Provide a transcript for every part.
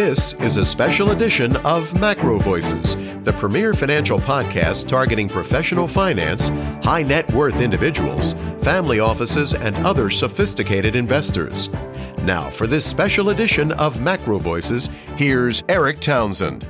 This is a special edition of Macro Voices, the premier financial podcast targeting professional finance, high net worth individuals, family offices, and other sophisticated investors. Now, for this special edition of Macro Voices, here's Eric Townsend.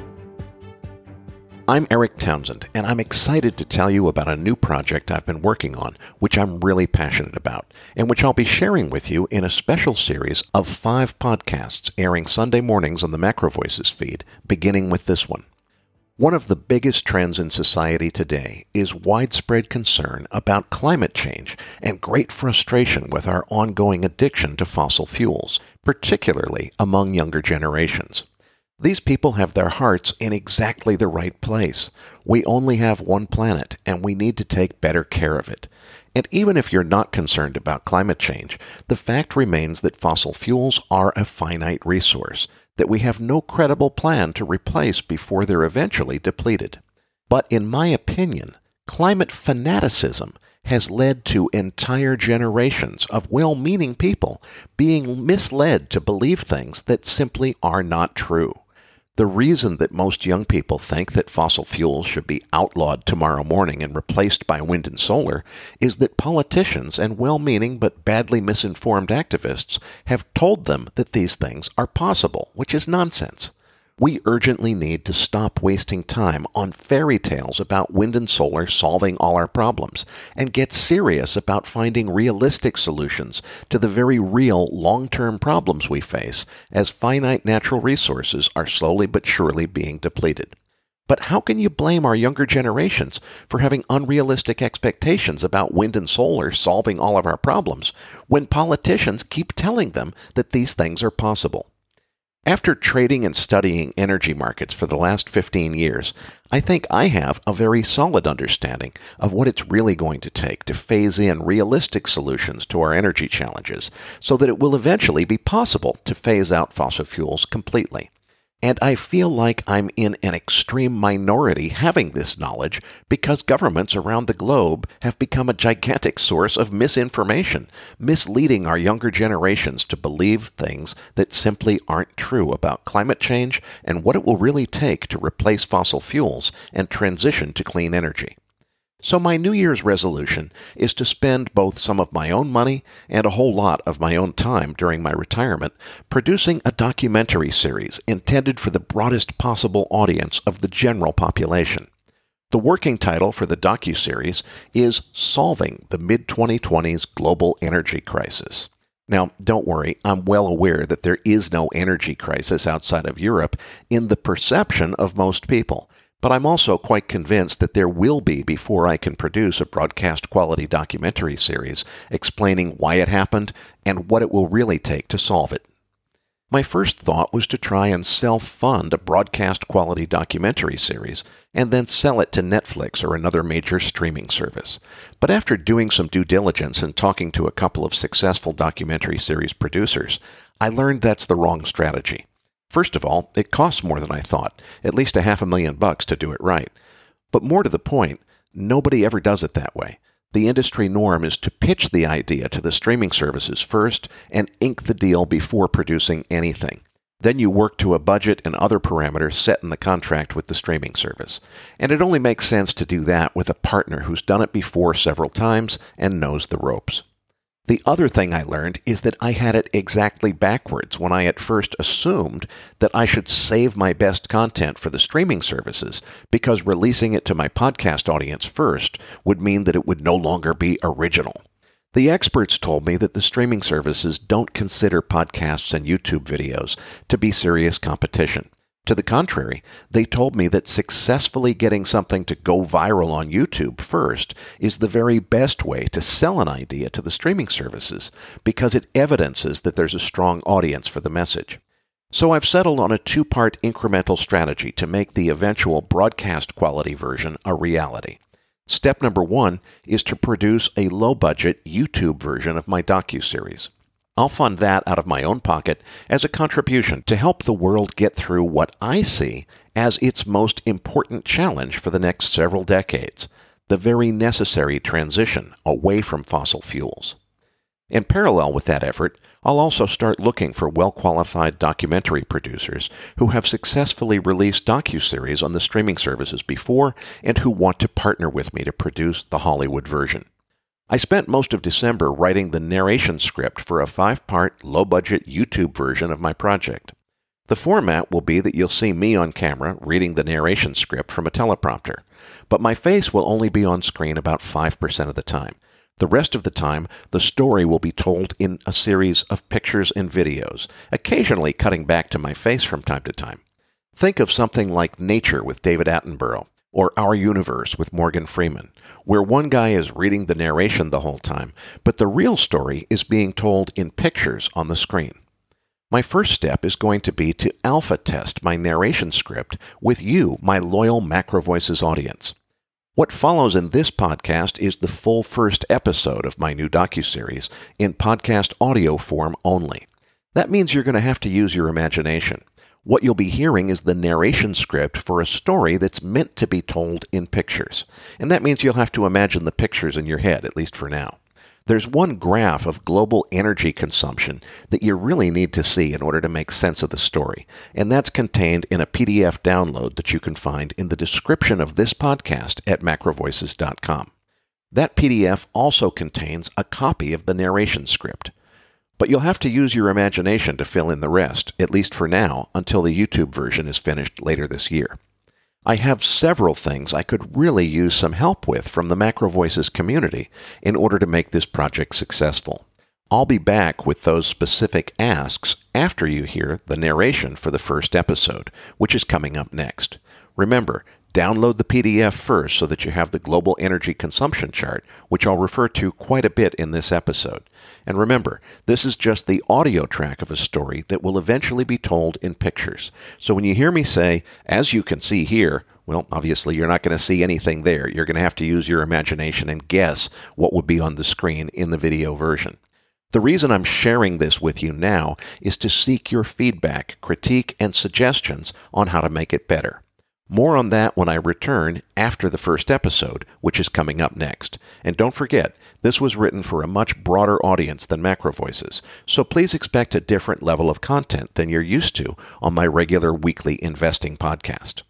I'm Eric Townsend, and I'm excited to tell you about a new project I've been working on, which I'm really passionate about, and which I'll be sharing with you in a special series of 5 podcasts airing Sunday mornings on the Macro Voices feed, beginning with this one. One of the biggest trends in society today is widespread concern about climate change and great frustration with our ongoing addiction to fossil fuels, particularly among younger generations. These people have their hearts in exactly the right place. We only have one planet, and we need to take better care of it. And even if you're not concerned about climate change, the fact remains that fossil fuels are a finite resource that we have no credible plan to replace before they're eventually depleted. But in my opinion, climate fanaticism has led to entire generations of well-meaning people being misled to believe things that simply are not true. The reason that most young people think that fossil fuels should be outlawed tomorrow morning and replaced by wind and solar is that politicians and well-meaning but badly misinformed activists have told them that these things are possible, which is nonsense. We urgently need to stop wasting time on fairy tales about wind and solar solving all our problems and get serious about finding realistic solutions to the very real long-term problems we face as finite natural resources are slowly but surely being depleted. But how can you blame our younger generations for having unrealistic expectations about wind and solar solving all of our problems when politicians keep telling them that these things are possible? After trading and studying energy markets for the last 15 years, I think I have a very solid understanding of what it's really going to take to phase in realistic solutions to our energy challenges so that it will eventually be possible to phase out fossil fuels completely. And I feel like I'm in an extreme minority having this knowledge because governments around the globe have become a gigantic source of misinformation, misleading our younger generations to believe things that simply aren't true about climate change and what it will really take to replace fossil fuels and transition to clean energy. So my New Year's resolution is to spend both some of my own money and a whole lot of my own time during my retirement producing a documentary series intended for the broadest possible audience of the general population. The working title for the docuseries is Solving the Mid-2020s Global Energy Crisis. Now, don't worry, I'm well aware that there is no energy crisis outside of Europe in the perception of most people. But I'm also quite convinced that there will be before I can produce a broadcast-quality documentary series explaining why it happened and what it will really take to solve it. My first thought was to try and self-fund a broadcast-quality documentary series and then sell it to Netflix or another major streaming service. But after doing some due diligence and talking to a couple of successful documentary series producers, I learned that's the wrong strategy. First of all, it costs more than I thought, at least $500,000 to do it right. But more to the point, nobody ever does it that way. The industry norm is to pitch the idea to the streaming services first and ink the deal before producing anything. Then you work to a budget and other parameters set in the contract with the streaming service. And it only makes sense to do that with a partner who's done it before several times and knows the ropes. The other thing I learned is that I had it exactly backwards when I at first assumed that I should save my best content for the streaming services because releasing it to my podcast audience first would mean that it would no longer be original. The experts told me that the streaming services don't consider podcasts and YouTube videos to be serious competition. To the contrary, they told me that successfully getting something to go viral on YouTube first is the very best way to sell an idea to the streaming services because it evidences that there's a strong audience for the message. So I've settled on a 2-part incremental strategy to make the eventual broadcast quality version a reality. Step number 1 is to produce a low-budget YouTube version of my docuseries. I'll fund that out of my own pocket as a contribution to help the world get through what I see as its most important challenge for the next several decades, the very necessary transition away from fossil fuels. In parallel with that effort, I'll also start looking for well-qualified documentary producers who have successfully released docuseries on the streaming services before and who want to partner with me to produce the Hollywood version. I spent most of December writing the narration script for a 5-part, low-budget YouTube version of my project. The format will be that you'll see me on camera reading the narration script from a teleprompter, but my face will only be on screen about 5% of the time. The rest of the time, the story will be told in a series of pictures and videos, occasionally cutting back to my face from time to time. Think of something like Nature with David Attenborough, or Our Universe with Morgan Freeman, where one guy is reading the narration the whole time, but the real story is being told in pictures on the screen. My first step is going to be to alpha test my narration script with you, my loyal Macro Voices audience. What follows in this podcast is the full first episode of my new docuseries in podcast audio form only. That means you're going to have to use your imagination. What you'll be hearing is the narration script for a story that's meant to be told in pictures. And that means you'll have to imagine the pictures in your head, at least for now. There's one graph of global energy consumption that you really need to see in order to make sense of the story, and that's contained in a PDF download that you can find in the description of this podcast at macrovoices.com. That PDF also contains a copy of the narration script. But you'll have to use your imagination to fill in the rest, at least for now, until the YouTube version is finished later this year. I have several things I could really use some help with from the Macro Voices community in order to make this project successful. I'll be back with those specific asks after you hear the narration for the first episode, which is coming up next. Remember, download the PDF first so that you have the global energy consumption chart, which I'll refer to quite a bit in this episode. And remember, this is just the audio track of a story that will eventually be told in pictures. So when you hear me say, as you can see here, well, obviously you're not going to see anything there. You're going to have to use your imagination and guess what would be on the screen in the video version. The reason I'm sharing this with you now is to seek your feedback, critique, and suggestions on how to make it better. More on that when I return after the first episode, which is coming up next. And don't forget, this was written for a much broader audience than Macro Voices, so please expect a different level of content than you're used to on my regular weekly investing podcast.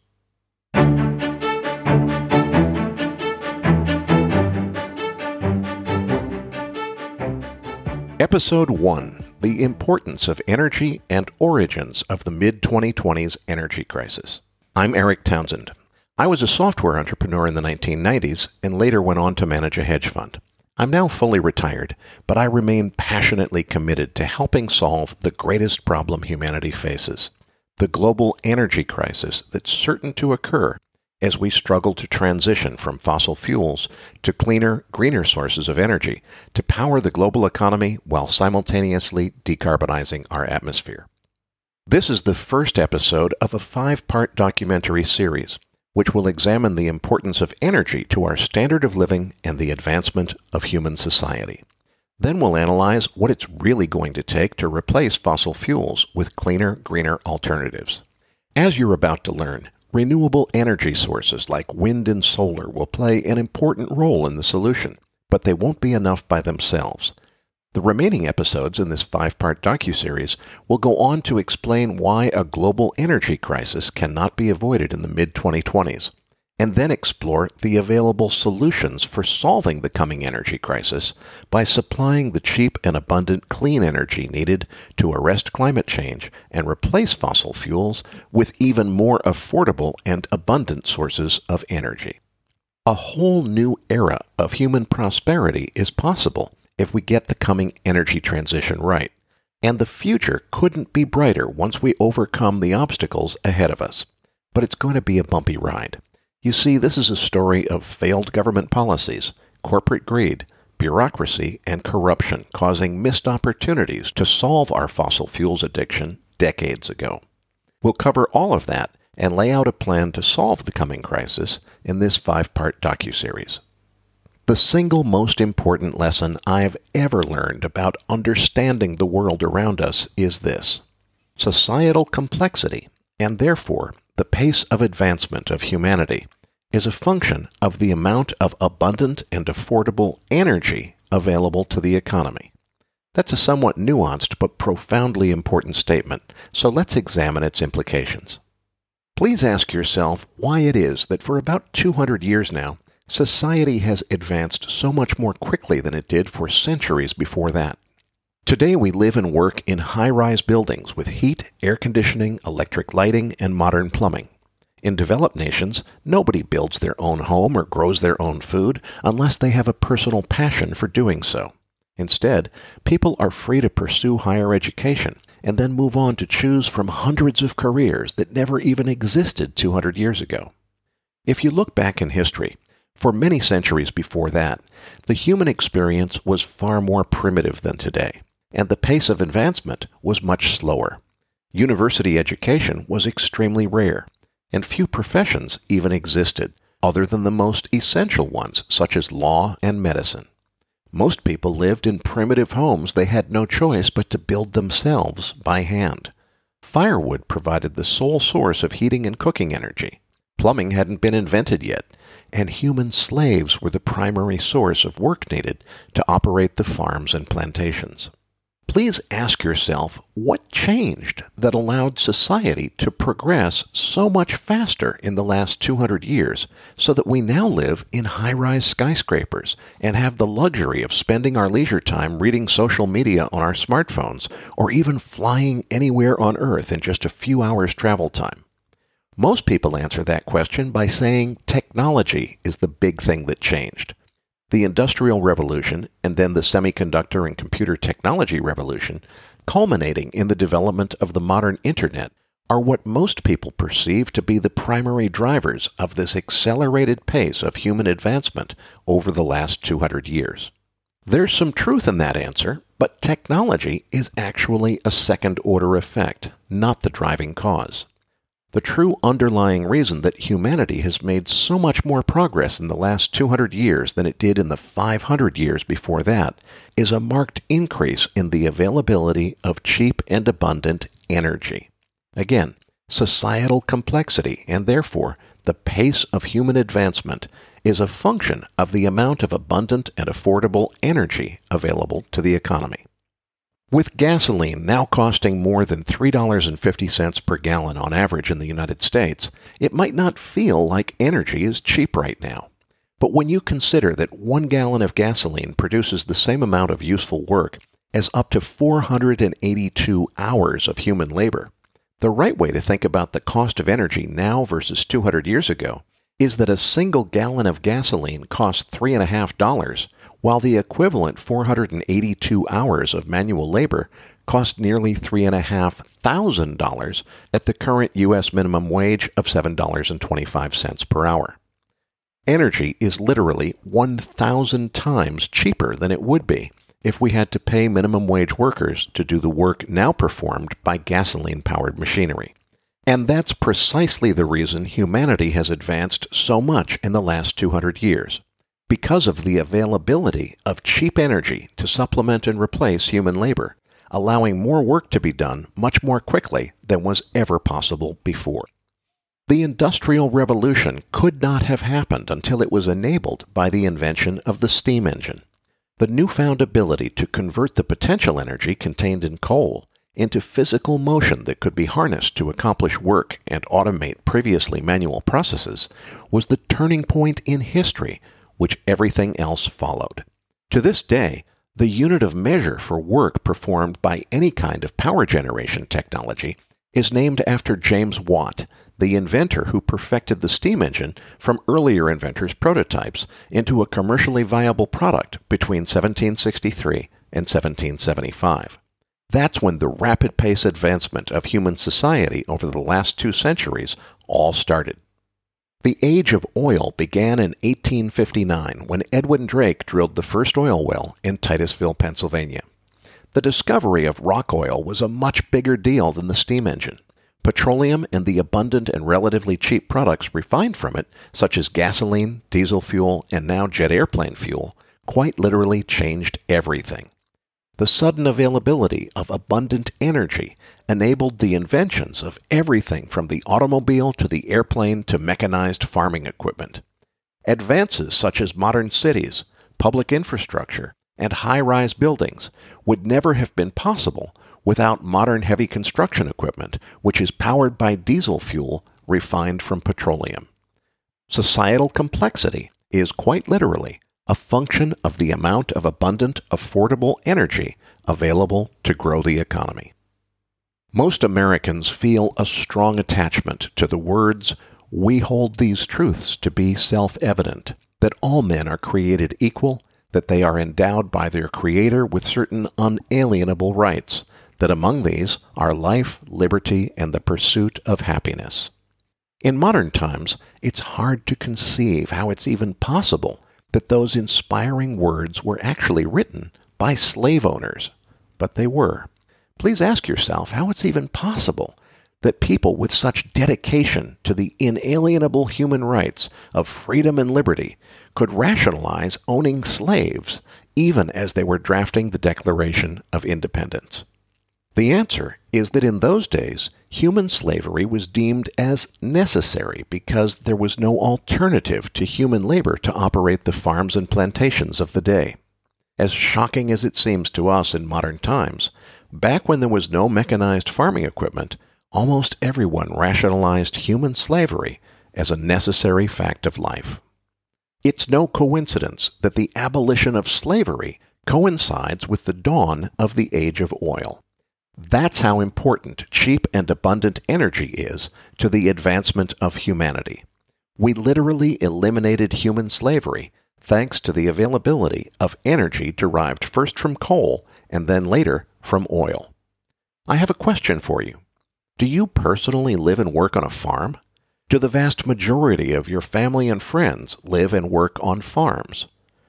Episode 1, The Importance of Energy and Origins of the Mid-2020s Energy Crisis. I'm Eric Townsend. I was a software entrepreneur in the 1990s and later went on to manage a hedge fund. I'm now fully retired, but I remain passionately committed to helping solve the greatest problem humanity faces, the global energy crisis that's certain to occur as we struggle to transition from fossil fuels to cleaner, greener sources of energy to power the global economy while simultaneously decarbonizing our atmosphere. This is the first episode of a 5-part documentary series, which will examine the importance of energy to our standard of living and the advancement of human society. Then we'll analyze what it's really going to take to replace fossil fuels with cleaner, greener alternatives. As you're about to learn, renewable energy sources like wind and solar will play an important role in the solution, but they won't be enough by themselves. The remaining episodes in this 5-part docuseries will go on to explain why a global energy crisis cannot be avoided in the mid-2020s, and then explore the available solutions for solving the coming energy crisis by supplying the cheap and abundant clean energy needed to arrest climate change and replace fossil fuels with even more affordable and abundant sources of energy. A whole new era of human prosperity is possible if we get the coming energy transition right. And the future couldn't be brighter once we overcome the obstacles ahead of us. But it's going to be a bumpy ride. You see, this is a story of failed government policies, corporate greed, bureaucracy, and corruption causing missed opportunities to solve our fossil fuels addiction decades ago. We'll cover all of that and lay out a plan to solve the coming crisis in this 5-part docuseries. The single most important lesson I've ever learned about understanding the world around us is this: societal complexity, and therefore the pace of advancement of humanity, is a function of the amount of abundant and affordable energy available to the economy. That's a somewhat nuanced but profoundly important statement, so let's examine its implications. Please ask yourself why it is that for about 200 years now, society has advanced so much more quickly than it did for centuries before that. Today we live and work in high-rise buildings with heat, air conditioning, electric lighting, and modern plumbing. In developed nations, nobody builds their own home or grows their own food unless they have a personal passion for doing so. Instead, people are free to pursue higher education and then move on to choose from hundreds of careers that never even existed 200 years ago. If you look back in history, for many centuries before that, the human experience was far more primitive than today, and the pace of advancement was much slower. University education was extremely rare, and few professions even existed, other than the most essential ones, such as law and medicine. Most people lived in primitive homes they had no choice but to build themselves by hand. Firewood provided the sole source of heating and cooking energy. Plumbing hadn't been invented yet, and human slaves were the primary source of work needed to operate the farms and plantations. Please ask yourself what changed that allowed society to progress so much faster in the last 200 years so that we now live in high-rise skyscrapers and have the luxury of spending our leisure time reading social media on our smartphones or even flying anywhere on Earth in just a few hours travel time. Most people answer that question by saying technology is the big thing that changed. The Industrial Revolution, and then the semiconductor and computer technology revolution, culminating in the development of the modern Internet, are what most people perceive to be the primary drivers of this accelerated pace of human advancement over the last 200 years. There's some truth in that answer, but technology is actually a second-order effect, not the driving cause. The true underlying reason that humanity has made so much more progress in the last 200 years than it did in the 500 years before that is a marked increase in the availability of cheap and abundant energy. Again, societal complexity and therefore the pace of human advancement is a function of the amount of abundant and affordable energy available to the economy. With gasoline now costing more than $3.50 per gallon on average in the United States, it might not feel like energy is cheap right now. But when you consider that 1 gallon of gasoline produces the same amount of useful work as up to 482 hours of human labor, the right way to think about the cost of energy now versus 200 years ago is that a single gallon of gasoline costs $3.50, while the equivalent 482 hours of manual labor cost nearly $3,500 at the current U.S. minimum wage of $7.25 per hour. Energy is literally 1,000 times cheaper than it would be if we had to pay minimum wage workers to do the work now performed by gasoline-powered machinery. And that's precisely the reason humanity has advanced so much in the last 200 years. Because of the availability of cheap energy to supplement and replace human labor, allowing more work to be done much more quickly than was ever possible before. The Industrial Revolution could not have happened until it was enabled by the invention of the steam engine. The newfound ability to convert the potential energy contained in coal into physical motion that could be harnessed to accomplish work and automate previously manual processes was the turning point in history which everything else followed. To this day, the unit of measure for work performed by any kind of power generation technology is named after James Watt, the inventor who perfected the steam engine from earlier inventors' prototypes into a commercially viable product between 1763 and 1775. That's when the rapid pace advancement of human society over the last 2 centuries all started. The age of oil began in 1859 when Edwin Drake drilled the first oil well in Titusville, Pennsylvania. The discovery of rock oil was a much bigger deal than the steam engine. Petroleum and the abundant and relatively cheap products refined from it, such as gasoline, diesel fuel, and now jet airplane fuel, quite literally changed everything. The sudden availability of abundant energy enabled the inventions of everything from the automobile to the airplane to mechanized farming equipment. Advances such as modern cities, public infrastructure, and high-rise buildings would never have been possible without modern heavy construction equipment, which is powered by diesel fuel refined from petroleum. Societal complexity is quite literally a function of the amount of abundant, affordable energy available to grow the economy. Most Americans feel a strong attachment to the words, "We hold these truths to be self-evident, that all men are created equal, that they are endowed by their Creator with certain unalienable rights, that among these are life, liberty, and the pursuit of happiness." In modern times, it's hard to conceive how it's even possible that those inspiring words were actually written by slave owners, but they were. Please ask yourself how it's even possible that people with such dedication to the inalienable human rights of freedom and liberty could rationalize owning slaves even as they were drafting the Declaration of Independence. The answer is that in those days, human slavery was deemed as necessary because there was no alternative to human labor to operate the farms and plantations of the day. As shocking as it seems to us in modern times, back when there was no mechanized farming equipment, almost everyone rationalized human slavery as a necessary fact of life. It's no coincidence that the abolition of slavery coincides with the dawn of the age of oil. That's how important cheap and abundant energy is to the advancement of humanity. We literally eliminated human slavery thanks to the availability of energy derived first from coal and then later from oil. I have a question for you. Do you personally live and work on a farm? Do the vast majority of your family and friends live and work on farms?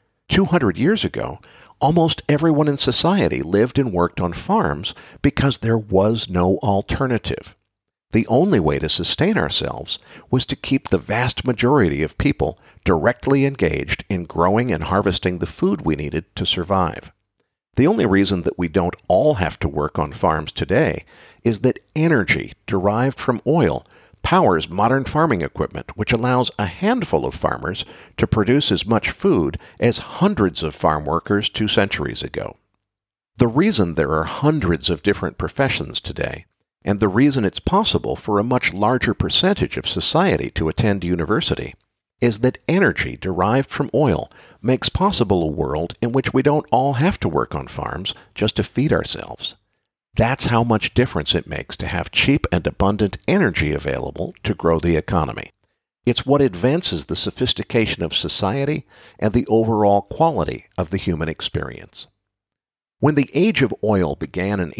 200 years ago, almost everyone in society lived and worked on farms because there was no alternative. The only way to sustain ourselves was to keep the vast majority of people directly engaged in growing and harvesting the food we needed to survive. The only reason that we don't all have to work on farms today is that energy derived from oil powers modern farming equipment, which allows a handful of farmers to produce as much food as hundreds of farm workers 2 centuries ago. The reason there are hundreds of different professions today, and the reason it's possible for a much larger percentage of society to attend university, is that energy derived from oil makes possible a world in which we don't all have to work on farms just to feed ourselves. That's how much difference it makes to have cheap and abundant energy available to grow the economy. It's what advances the sophistication of society and the overall quality of the human experience. When the age of oil began in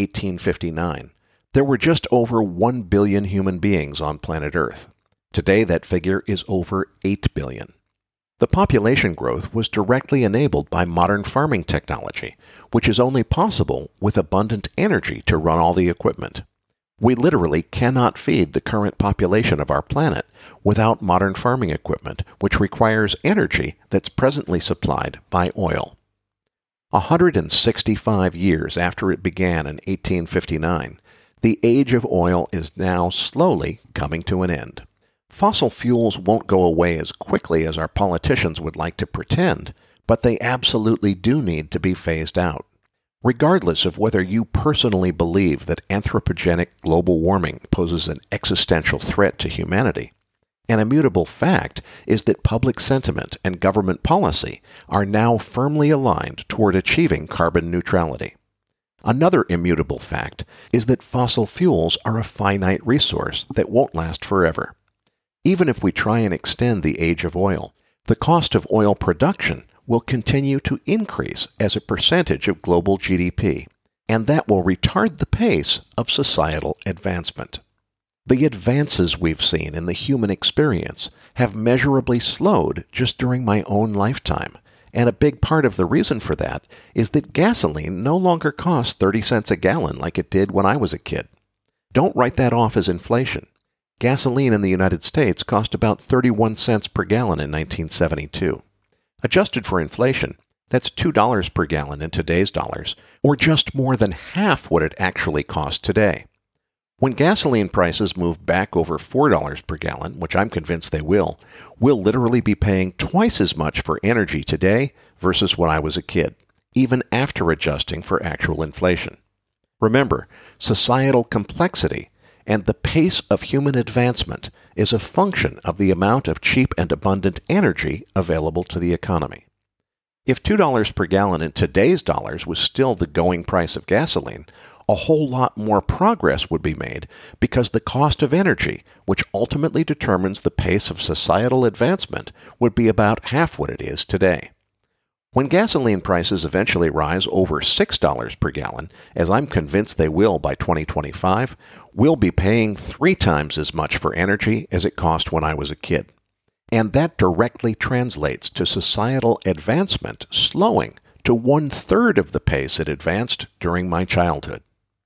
1859, there were just over 1 billion human beings on planet Earth. Today that figure is over 8 billion. The population growth was directly enabled by modern farming technology, which is only possible with abundant energy to run all the equipment. We literally cannot feed the current population of our planet without modern farming equipment, which requires energy that's presently supplied by oil. 165 years after it began in 1859, the age of oil is now slowly coming to an end. Fossil fuels won't go away as quickly as our politicians would like to pretend, but they absolutely do need to be phased out. Regardless of whether you personally believe that anthropogenic global warming poses an existential threat to humanity, an immutable fact is that public sentiment and government policy are now firmly aligned toward achieving carbon neutrality. Another immutable fact is that fossil fuels are a finite resource that won't last forever. Even if we try and extend the age of oil, the cost of oil production will continue to increase as a percentage of global GDP, and that will retard the pace of societal advancement. The advances we've seen in the human experience have measurably slowed just during my own lifetime, and a big part of the reason for that is that gasoline no longer costs 30 cents a gallon like it did when I was a kid. Don't write that off as inflation. Gasoline in the United States cost about 31 cents per gallon in 1972. Adjusted for inflation, that's $2 per gallon in today's dollars, or just more than half what it actually costs today. When gasoline prices move back over $4 per gallon, which I'm convinced they will, we'll literally be paying twice as much for energy today versus when I was a kid. even after adjusting for actual inflation. Remember, societal complexity and the pace of human advancement is a function of the amount of cheap and abundant energy available to the economy. If $2 per gallon in today's dollars was still the going price of gasoline, a whole lot more progress would be made because the cost of energy, which ultimately determines the pace of societal advancement, would be about half what it is today. When gasoline prices eventually rise over $6 per gallon, as I'm convinced they will by 2025, we'll be paying 3 times as much for energy as it cost when I was a kid. And that directly translates to societal advancement slowing to 1/3 of the pace it advanced during my childhood.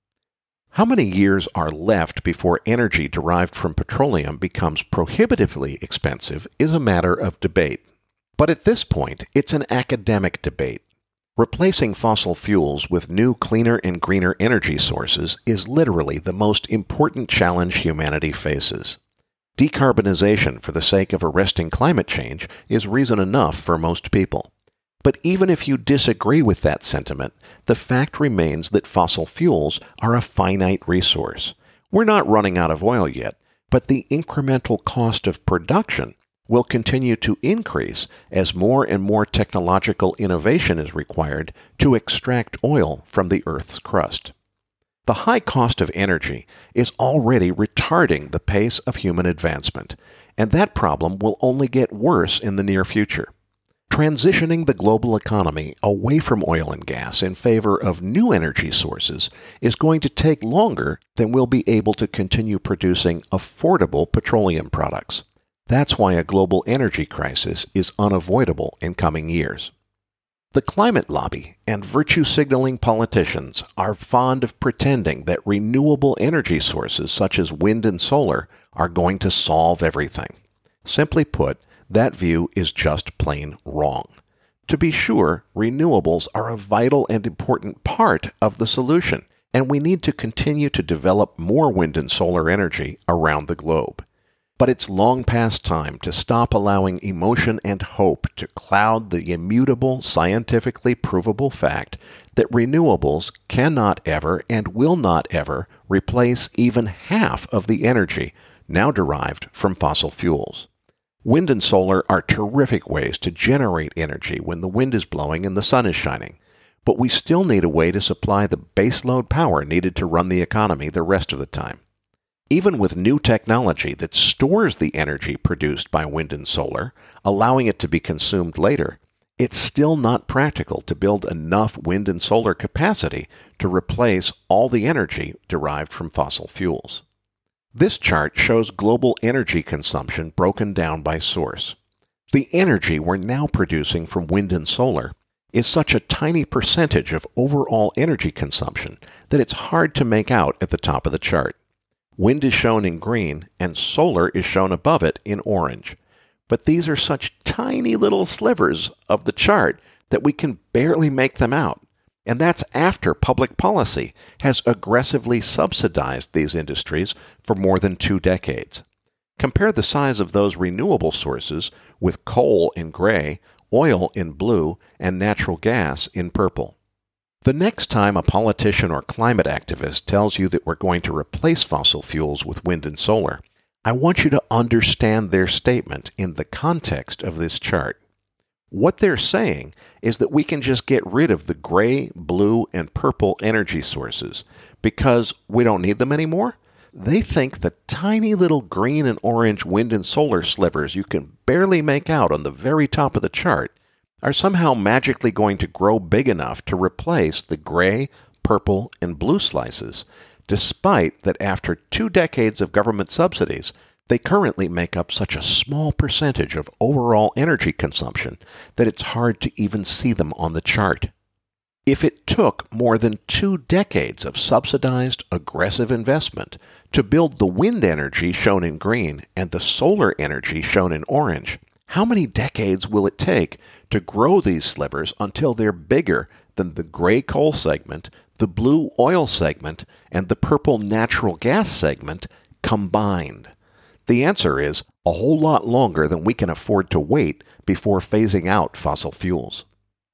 How many years are left before energy derived from petroleum becomes prohibitively expensive is a matter of debate. But at this point, it's an academic debate. Replacing fossil fuels with new, cleaner, and greener energy sources is literally the most important challenge humanity faces. Decarbonization for the sake of arresting climate change is reason enough for most people. But even if you disagree with that sentiment, the fact remains that fossil fuels are a finite resource. We're not running out of oil yet, but the incremental cost of production will continue to increase as more and more technological innovation is required to extract oil from the Earth's crust. The high cost of energy is already retarding the pace of human advancement, and that problem will only get worse in the near future. Transitioning the global economy away from oil and gas in favor of new energy sources is going to take longer than we'll be able to continue producing affordable petroleum products. That's why a global energy crisis is unavoidable in coming years. The climate lobby and virtue-signaling politicians are fond of pretending that renewable energy sources such as wind and solar are going to solve everything. Simply put, that view is just plain wrong. To be sure, renewables are a vital and important part of the solution, and we need to continue to develop more wind and solar energy around the globe. But it's long past time to stop allowing emotion and hope to cloud the immutable, scientifically provable fact that renewables cannot ever and will not ever replace even half of the energy now derived from fossil fuels. Wind and solar are terrific ways to generate energy when the wind is blowing and the sun is shining, but we still need a way to supply the baseload power needed to run the economy the rest of the time. Even with new technology that stores the energy produced by wind and solar, allowing it to be consumed later, it's still not practical to build enough wind and solar capacity to replace all the energy derived from fossil fuels. This chart shows global energy consumption broken down by source. The energy we're now producing from wind and solar is such a tiny percentage of overall energy consumption that it's hard to make out at the top of the chart. Wind is shown in green, and solar is shown above it in orange. But these are such tiny little slivers of the chart that we can barely make them out. And that's after public policy has aggressively subsidized these industries for more than 2 decades. Compare the size of those renewable sources with coal in gray, oil in blue, and natural gas in purple. The next time a politician or climate activist tells you that we're going to replace fossil fuels with wind and solar, I want you to understand their statement in the context of this chart. What they're saying is that we can just get rid of the gray, blue, and purple energy sources because we don't need them anymore. They think the tiny little green and orange wind and solar slivers you can barely make out on the very top of the chart are somehow magically going to grow big enough to replace the gray, purple, and blue slices, despite that after 2 decades of government subsidies, they currently make up such a small percentage of overall energy consumption that it's hard to even see them on the chart. If it took more than 2 decades of subsidized, aggressive investment to build the wind energy shown in green and the solar energy shown in orange, how many decades will it take to grow these slivers until they're bigger than the gray coal segment, the blue oil segment, and the purple natural gas segment combined? The answer is a whole lot longer than we can afford to wait before phasing out fossil fuels.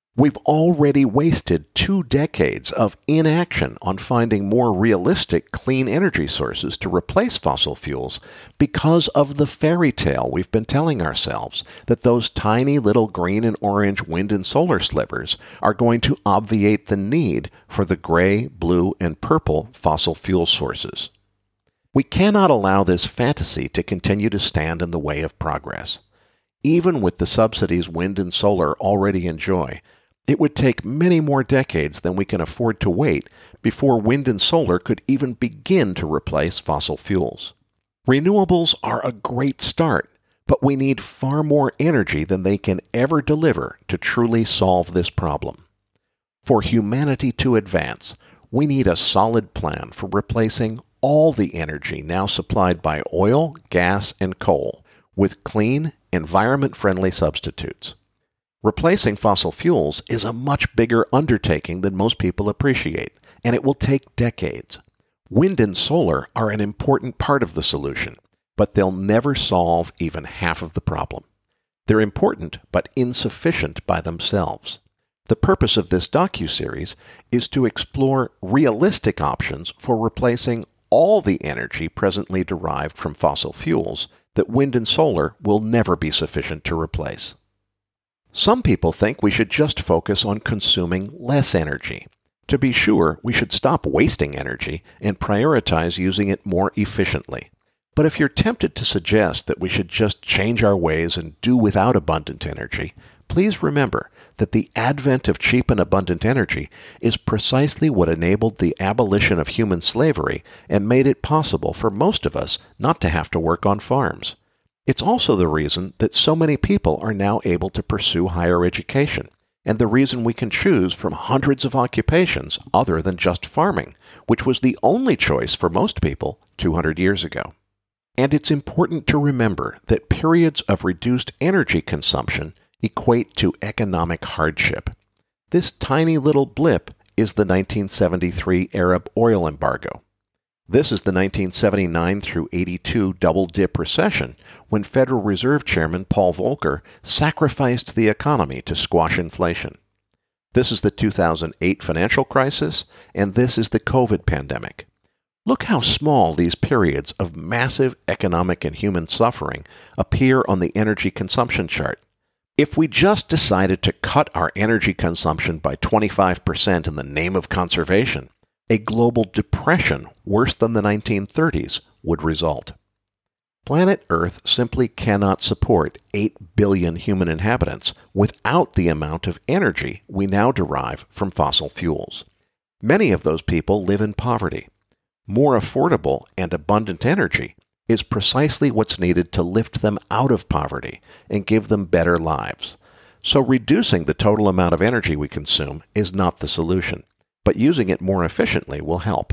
We've already wasted 2 decades of inaction on finding more realistic clean energy sources to replace fossil fuels because of the fairy tale we've been telling ourselves that those tiny little green and orange wind and solar slivers are going to obviate the need for the gray, blue, and purple fossil fuel sources. We cannot allow this fantasy to continue to stand in the way of progress. Even with the subsidies wind and solar already enjoy, it would take many more decades than we can afford to wait before wind and solar could even begin to replace fossil fuels. Renewables are a great start, but we need far more energy than they can ever deliver to truly solve this problem. For humanity to advance, we need a solid plan for replacing all the energy now supplied by oil, gas, and coal with clean, environment-friendly substitutes. Replacing fossil fuels is a much bigger undertaking than most people appreciate, and it will take decades. Wind and solar are an important part of the solution, but they'll never solve even half of the problem. They're important, but insufficient by themselves. The purpose of this docuseries is to explore realistic options for replacing all the energy presently derived from fossil fuels that wind and solar will never be sufficient to replace. Some people think we should just focus on consuming less energy. To be sure, we should stop wasting energy and prioritize using it more efficiently. But if you're tempted to suggest that we should just change our ways and do without abundant energy, please remember that the advent of cheap and abundant energy is precisely what enabled the abolition of human slavery and made it possible for most of us not to have to work on farms. It's also the reason that so many people are now able to pursue higher education, and the reason we can choose from hundreds of occupations other than just farming, which was the only choice for most people 200 years ago. And it's important to remember that periods of reduced energy consumption equate to economic hardship. This tiny little blip is the 1973 Arab oil embargo. This is the 1979 through 82 double-dip recession, when Federal Reserve Chairman Paul Volcker sacrificed the economy to squash inflation. This is the 2008 financial crisis, and this is the COVID pandemic. Look how small these periods of massive economic and human suffering appear on the energy consumption chart. If we just decided to cut our energy consumption by 25% in the name of conservation, a global depression worse than the 1930s would result. Planet Earth simply cannot support 8 billion human inhabitants without the amount of energy we now derive from fossil fuels. Many of those people live in poverty. More affordable and abundant energy is precisely what's needed to lift them out of poverty and give them better lives. So reducing the total amount of energy we consume is not the solution, but using it more efficiently will help.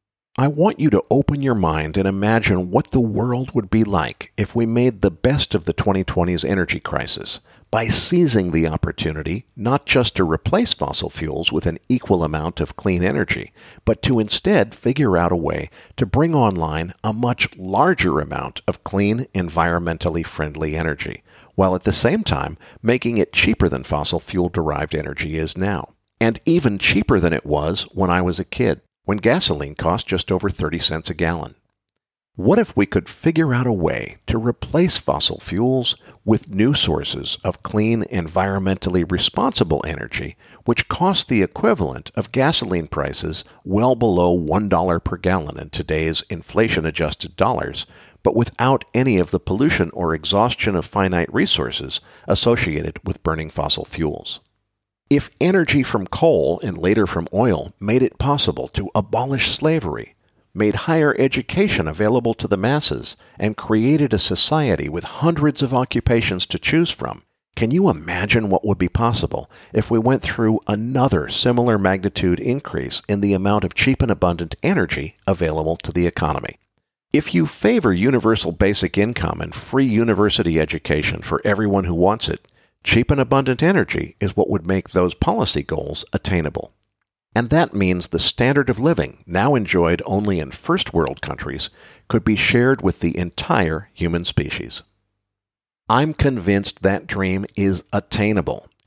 I want you to open your mind and imagine what the world would be like if we made the best of the 2020s energy crisis by seizing the opportunity not just to replace fossil fuels with an equal amount of clean energy, but to instead figure out a way to bring online a much larger amount of clean, environmentally friendly energy, while at the same time making it cheaper than fossil fuel-derived energy is now. And even cheaper than it was when I was a kid, when gasoline cost just over 30 cents a gallon. What if we could figure out a way to replace fossil fuels with new sources of clean, environmentally responsible energy, which cost the equivalent of gasoline prices well below $1 per gallon in today's inflation-adjusted dollars, but without any of the pollution or exhaustion of finite resources associated with burning fossil fuels? If energy from coal and later from oil made it possible to abolish slavery, made higher education available to the masses, and created a society with hundreds of occupations to choose from, can you imagine what would be possible if we went through another similar magnitude increase in the amount of cheap and abundant energy available to the economy? If you favor universal basic income and free university education for everyone who wants it, cheap and abundant energy is what would make those policy goals attainable. And that means the standard of living, now enjoyed only in first world countries, could be shared with the entire human species. I'm convinced that dream is attainable,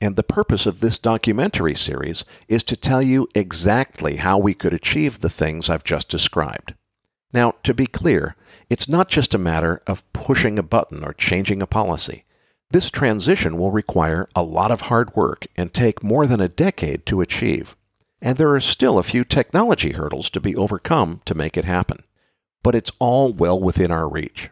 and the purpose of this documentary series is to tell you exactly how we could achieve the things I've just described. Now, to be clear, it's not just a matter of pushing a button or changing a policy. This transition will require a lot of hard work and take more than a decade to achieve. And there are still a few technology hurdles to be overcome to make it happen. But it's all well within our reach.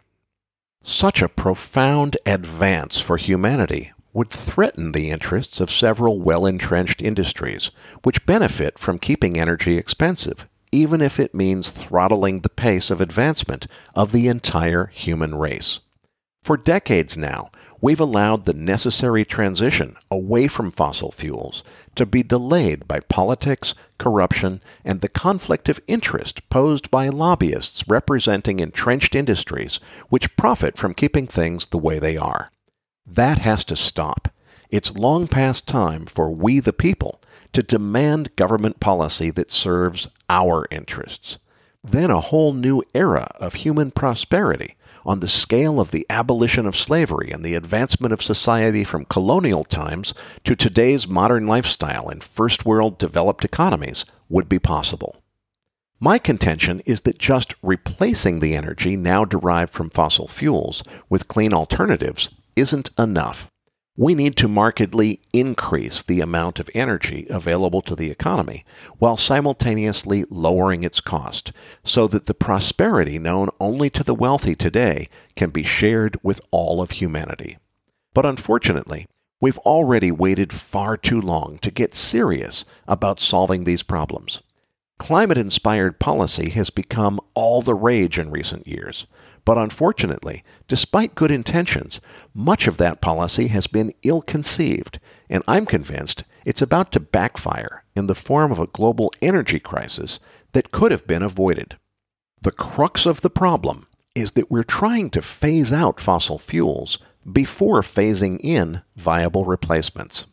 Such a profound advance for humanity would threaten the interests of several well-entrenched industries, which benefit from keeping energy expensive, even if it means throttling the pace of advancement of the entire human race. For decades now, we've allowed the necessary transition away from fossil fuels to be delayed by politics, corruption, and the conflict of interest posed by lobbyists representing entrenched industries which profit from keeping things the way they are. That has to stop. It's long past time for we the people to demand government policy that serves our interests. Then a whole new era of human prosperity on the scale of the abolition of slavery and the advancement of society from colonial times to today's modern lifestyle in first world developed economies would be possible. My contention is that just replacing the energy now derived from fossil fuels with clean alternatives isn't enough. We need to markedly increase the amount of energy available to the economy while simultaneously lowering its cost so that the prosperity known only to the wealthy today can be shared with all of humanity. But unfortunately, we've already waited far too long to get serious about solving these problems. Climate-inspired policy has become all the rage in recent years. But unfortunately, despite good intentions, much of that policy has been ill-conceived, and I'm convinced it's about to backfire in the form of a global energy crisis that could have been avoided. The crux of the problem is that we're trying to phase out fossil fuels before phasing in viable replacements.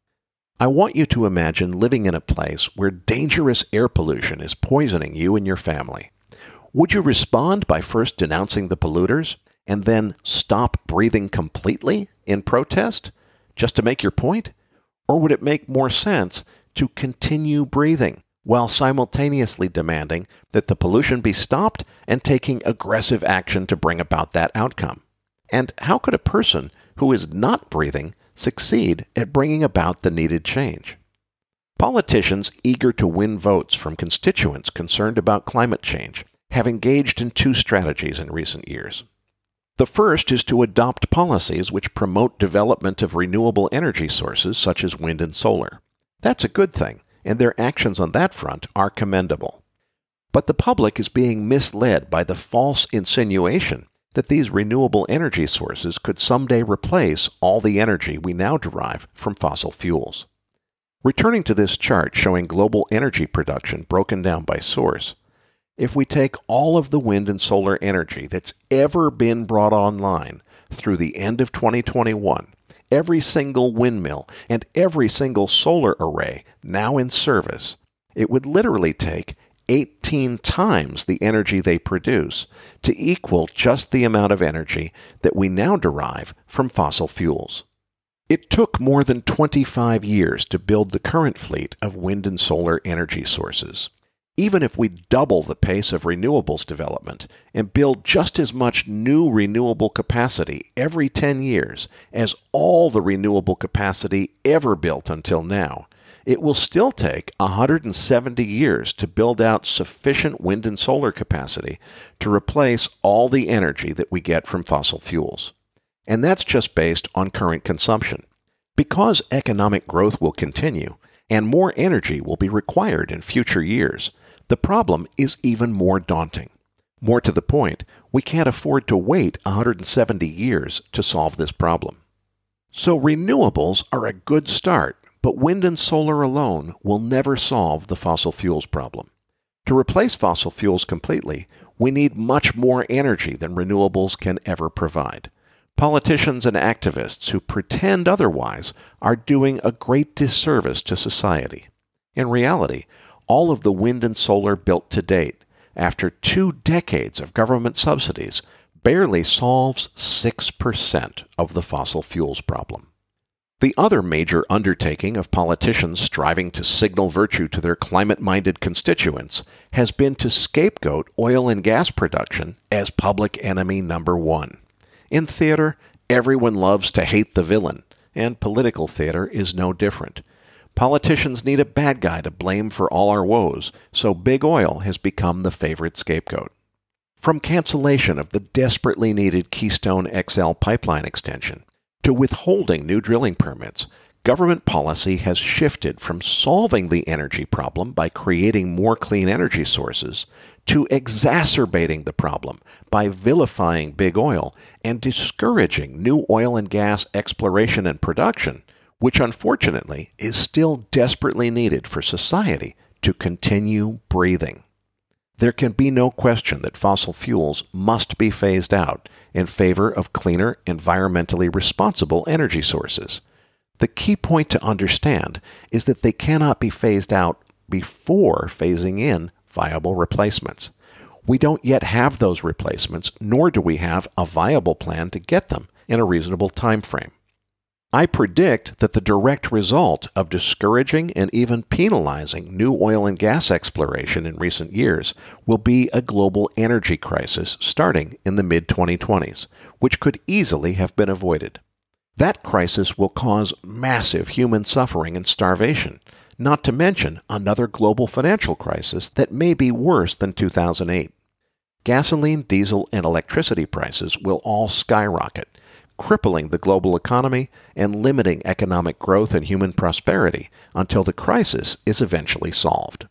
I want you to imagine living in a place where dangerous air pollution is poisoning you and your family. Would you respond by first denouncing the polluters and then stop breathing completely in protest just to make your point? Or would it make more sense to continue breathing while simultaneously demanding that the pollution be stopped and taking aggressive action to bring about that outcome? And how could a person who is not breathing succeed at bringing about the needed change? Politicians eager to win votes from constituents concerned about climate change have engaged in two strategies in recent years. The first is to adopt policies which promote development of renewable energy sources such as wind and solar. That's a good thing, and their actions on that front are commendable. But the public is being misled by the false insinuation that these renewable energy sources could someday replace all the energy we now derive from fossil fuels. Returning to this chart showing global energy production broken down by source, if we take all of the wind and solar energy that's ever been brought online through the end of 2021, every single windmill and every single solar array now in service, it would literally take 18 times the energy they produce to equal just the amount of energy that we now derive from fossil fuels. It took more than 25 years to build the current fleet of wind and solar energy sources. Even if we double the pace of renewables development and build just as much new renewable capacity every 10 years as all the renewable capacity ever built until now, it will still take 170 years to build out sufficient wind and solar capacity to replace all the energy that we get from fossil fuels. And that's just based on current consumption. Because economic growth will continue and more energy will be required in future years, the problem is even more daunting. More to the point, we can't afford to wait 170 years to solve this problem. So renewables are a good start, but wind and solar alone will never solve the fossil fuels problem. To replace fossil fuels completely, we need much more energy than renewables can ever provide. Politicians and activists who pretend otherwise are doing a great disservice to society. In reality, all of the wind and solar built to date, after 2 decades of government subsidies, barely solves 6% of the fossil fuels problem. The other major undertaking of politicians striving to signal virtue to their climate-minded constituents has been to scapegoat oil and gas production as public enemy number one. In theater, everyone loves to hate the villain, and political theater is no different. Politicians need a bad guy to blame for all our woes, so big oil has become the favorite scapegoat. From cancellation of the desperately needed Keystone XL pipeline extension to withholding new drilling permits, government policy has shifted from solving the energy problem by creating more clean energy sources to exacerbating the problem by vilifying big oil and discouraging new oil and gas exploration and production, which unfortunately is still desperately needed for society to continue breathing. There can be no question that fossil fuels must be phased out in favor of cleaner, environmentally responsible energy sources. The key point to understand is that they cannot be phased out before phasing in viable replacements. We don't yet have those replacements, nor do we have a viable plan to get them in a reasonable time frame. I predict that the direct result of discouraging and even penalizing new oil and gas exploration in recent years will be a global energy crisis starting in the mid-2020s, which could easily have been avoided. That crisis will cause massive human suffering and starvation, not to mention another global financial crisis that may be worse than 2008. Gasoline, diesel, and electricity prices will all skyrocket, crippling the global economy and limiting economic growth and human prosperity until the crisis is eventually solved.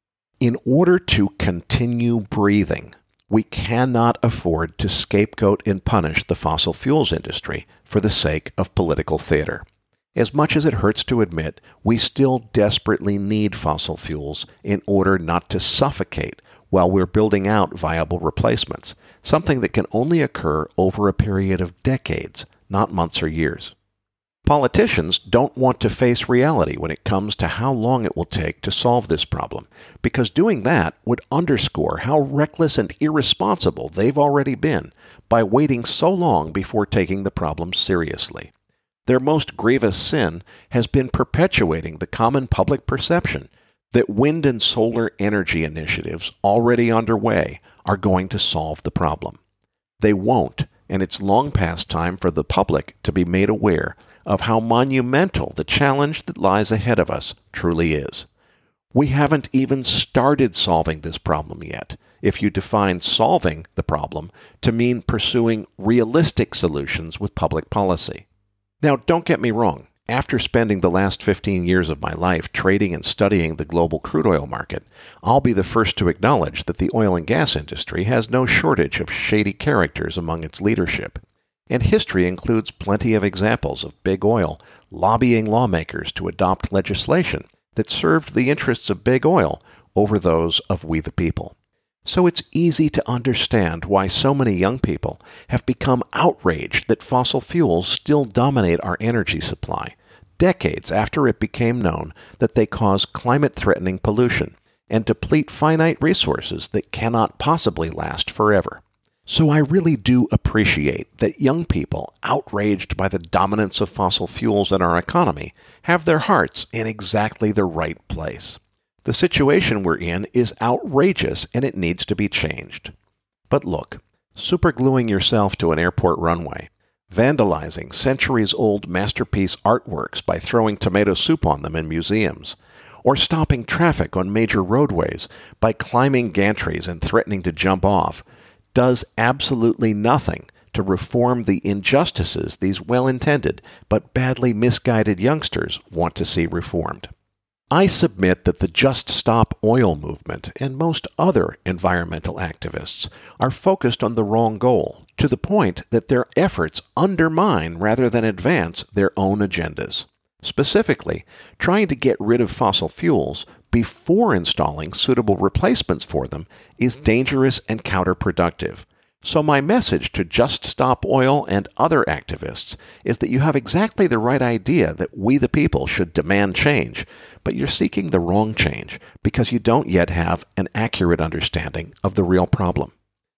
In order to continue breathing, we cannot afford to scapegoat and punish the fossil fuels industry for the sake of political theater. As much as it hurts to admit, we still desperately need fossil fuels in order not to suffocate while we're building out viable replacements, something that can only occur over a period of decades, not months or years. Politicians don't want to face reality when it comes to how long it will take to solve this problem, because doing that would underscore how reckless and irresponsible they've already been by waiting so long before taking the problem seriously. Their most grievous sin has been perpetuating the common public perception that wind and solar energy initiatives already underway are going to solve the problem. They won't, and it's long past time for the public to be made aware of how monumental the challenge that lies ahead of us truly is. We haven't even started solving this problem yet, if you define solving the problem to mean pursuing realistic solutions with public policy. Now, don't get me wrong. After spending the last 15 years of my life trading and studying the global crude oil market, I'll be the first to acknowledge that the oil and gas industry has no shortage of shady characters among its leadership. And history includes plenty of examples of big oil lobbying lawmakers to adopt legislation that served the interests of big oil over those of we the people. So it's easy to understand why so many young people have become outraged that fossil fuels still dominate our energy supply, decades after it became known that they cause climate-threatening pollution and deplete finite resources that cannot possibly last forever. So I really do appreciate that young people outraged by the dominance of fossil fuels in our economy have their hearts in exactly the right place. The situation we're in is outrageous and it needs to be changed. But look, supergluing yourself to an airport runway, vandalizing centuries-old masterpiece artworks by throwing tomato soup on them in museums, or stopping traffic on major roadways by climbing gantries and threatening to jump off, does absolutely nothing to reform the injustices these well-intended but badly misguided youngsters want to see reformed. I submit that the Just Stop Oil movement and most other environmental activists are focused on the wrong goal, to the point that their efforts undermine rather than advance their own agendas. Specifically, trying to get rid of fossil fuels before installing suitable replacements for them is dangerous and counterproductive. So my message to Just Stop Oil and other activists is that you have exactly the right idea that we the people should demand change, but you're seeking the wrong change because you don't yet have an accurate understanding of the real problem.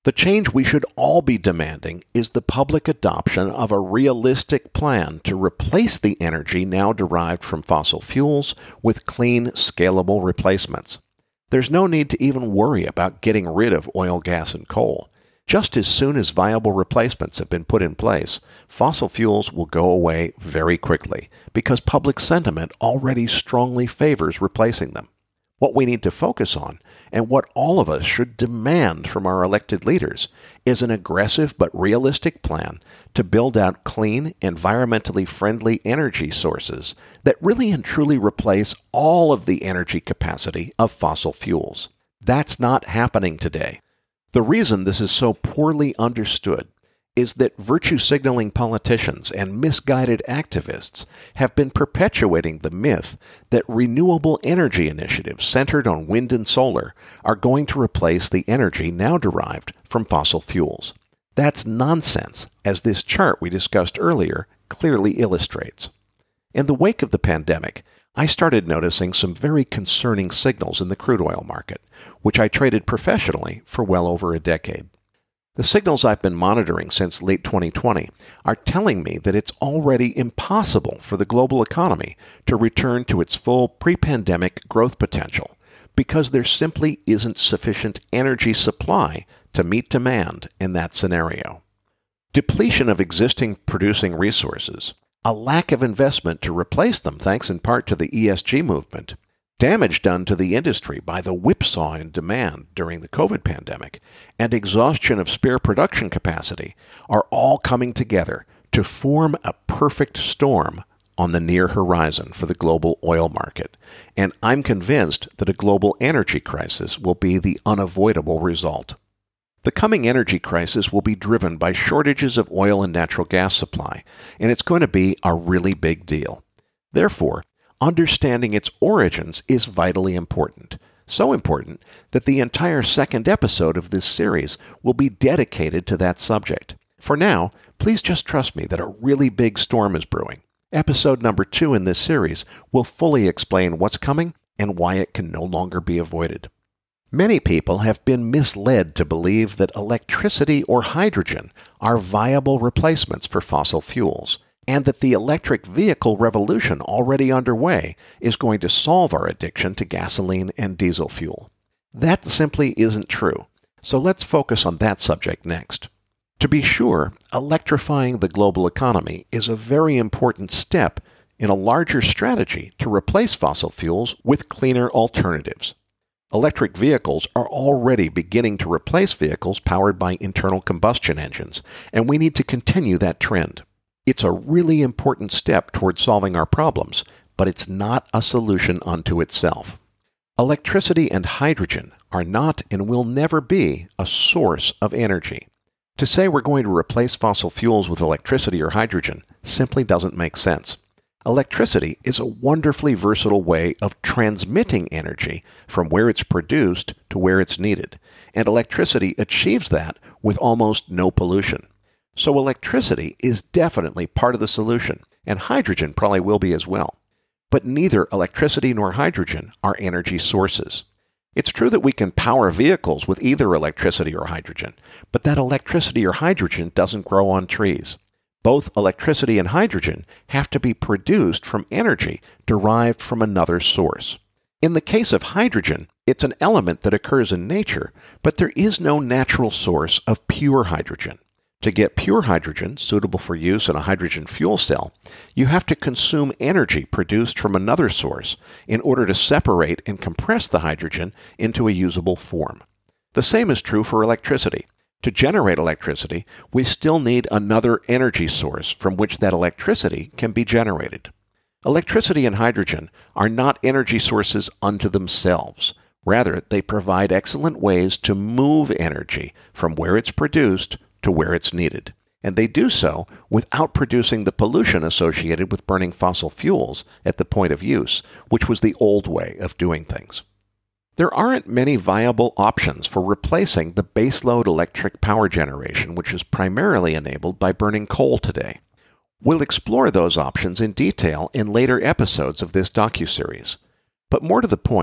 The change we should all be demanding is the public adoption of a realistic plan to replace the energy now derived from fossil fuels with clean, scalable replacements. There's no need to even worry about getting rid of oil, gas, and coal. Just as soon as viable replacements have been put in place, fossil fuels will go away very quickly because public sentiment already strongly favors replacing them. What we need to focus on, and what all of us should demand from our elected leaders, is an aggressive but realistic plan to build out clean, environmentally friendly energy sources that really and truly replace all of the energy capacity of fossil fuels. That's not happening today. The reason this is so poorly understood is that virtue-signaling politicians and misguided activists have been perpetuating the myth that renewable energy initiatives centered on wind and solar are going to replace the energy now derived from fossil fuels. That's nonsense, as this chart we discussed earlier clearly illustrates. In the wake of the pandemic, I started noticing some very concerning signals in the crude oil market, which I traded professionally for well over a decade. The signals I've been monitoring since late 2020 are telling me that it's already impossible for the global economy to return to its full pre-pandemic growth potential because there simply isn't sufficient energy supply to meet demand in that scenario. Depletion of existing producing resources, a lack of investment to replace them thanks in part to the ESG movement, damage done to the industry by the whipsaw in demand during the COVID pandemic, and exhaustion of spare production capacity are all coming together to form a perfect storm on the near horizon for the global oil market. And I'm convinced that a global energy crisis will be the unavoidable result. The coming energy crisis will be driven by shortages of oil and natural gas supply, and it's going to be a really big deal. Therefore, understanding its origins is vitally important. So important that the entire second episode of this series will be dedicated to that subject. For now, please just trust me that a really big storm is brewing. Episode number 2 in this series will fully explain what's coming and why it can no longer be avoided. Many people have been misled to believe that electricity or hydrogen are viable replacements for fossil fuels, and that the electric vehicle revolution already underway is going to solve our addiction to gasoline and diesel fuel. That simply isn't true, so let's focus on that subject next. To be sure, electrifying the global economy is a very important step in a larger strategy to replace fossil fuels with cleaner alternatives. Electric vehicles are already beginning to replace vehicles powered by internal combustion engines, and we need to continue that trend. It's a really important step toward solving our problems, but it's not a solution unto itself. Electricity and hydrogen are not and will never be a source of energy. To say we're going to replace fossil fuels with electricity or hydrogen simply doesn't make sense. Electricity is a wonderfully versatile way of transmitting energy from where it's produced to where it's needed, and electricity achieves that with almost no pollution. So electricity is definitely part of the solution, and hydrogen probably will be as well. But neither electricity nor hydrogen are energy sources. It's true that we can power vehicles with either electricity or hydrogen, but that electricity or hydrogen doesn't grow on trees. Both electricity and hydrogen have to be produced from energy derived from another source. In the case of hydrogen, it's an element that occurs in nature, but there is no natural source of pure hydrogen. To get pure hydrogen, suitable for use in a hydrogen fuel cell, you have to consume energy produced from another source in order to separate and compress the hydrogen into a usable form. The same is true for electricity. To generate electricity, we still need another energy source from which that electricity can be generated. Electricity and hydrogen are not energy sources unto themselves. Rather, they provide excellent ways to move energy from where it's produced to where it's needed. And they do so without producing the pollution associated with burning fossil fuels at the point of use, which was the old way of doing things. There aren't many viable options for replacing the baseload electric power generation, which is primarily enabled by burning coal today. We'll explore those options in detail in later episodes of this docuseries. But more to the point,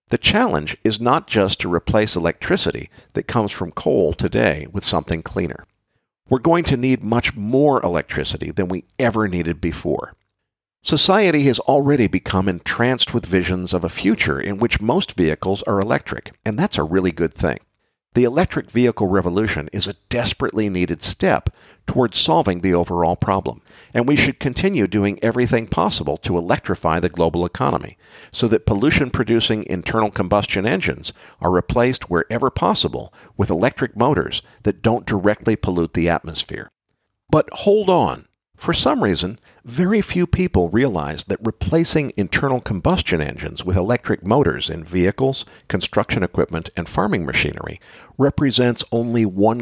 The challenge is not just to replace electricity that comes from coal today with something cleaner. We're going to need much more electricity than we ever needed before. Society has already become entranced with visions of a future in which most vehicles are electric, and that's a really good thing. The electric vehicle revolution is a desperately needed step towards solving the overall problem, and we should continue doing everything possible to electrify the global economy so that pollution-producing internal combustion engines are replaced wherever possible with electric motors that don't directly pollute the atmosphere. But hold on. For some reason, very few people realize that replacing internal combustion engines with electric motors in vehicles, construction equipment, and farming machinery represents only